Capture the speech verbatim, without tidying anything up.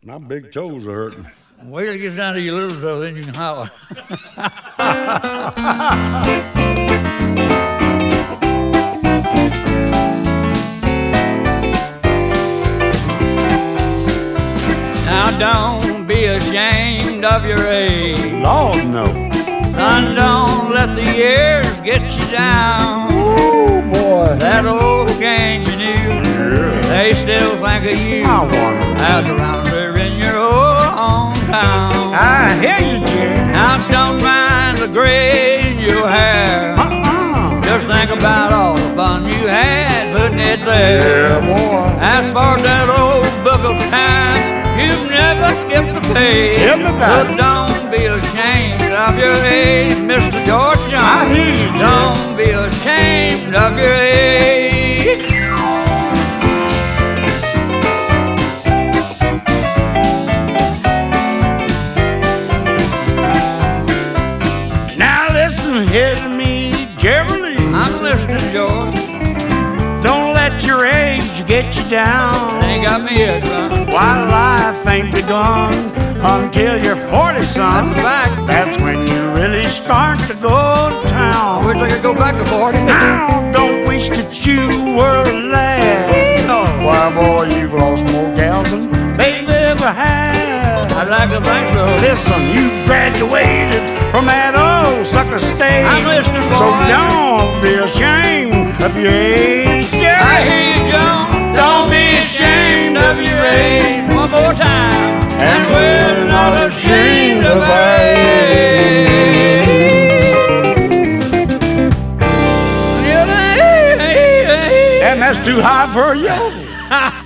My big toes are hurting. Wait till it gets down to your little toe, then you can holler. Now don't be ashamed of your age. Lord, no. Son, don't let the years get you down. Oh, boy. That old gang you knew, Yeah. they still think of you I wonder. as around there in your old hometown. I hear you, Jim. Now don't mind the gray in your hair. Uh-uh. Just think about all the fun you had putting it there. Yeah, boy. As for that old book of time, you've never skipped a page. Tell me about But it. don't be ashamed of your age, Mister George Jones. I hear you, Jim. Don't be ashamed of your age. Now listen here to me, Jerry. I'm listening, George. Don't let your age get you down. Ain't got me yet, son. While life ain't begun until you're forty, son. That's a fact. That's when you really start to go to I town. wish I could go back to forty. Now, don't wish that you were a lad. No. Why, boy, you've lost more gals than they've ever had. I'd like to think so. Listen, you graduated from that old sucker stage. I'm listening, boy. So don't be ashamed of your age. Yeah. I hear you, Jones. Don't be ashamed of your age. One more time. And we're not ashamed of our age. And that's too high for you.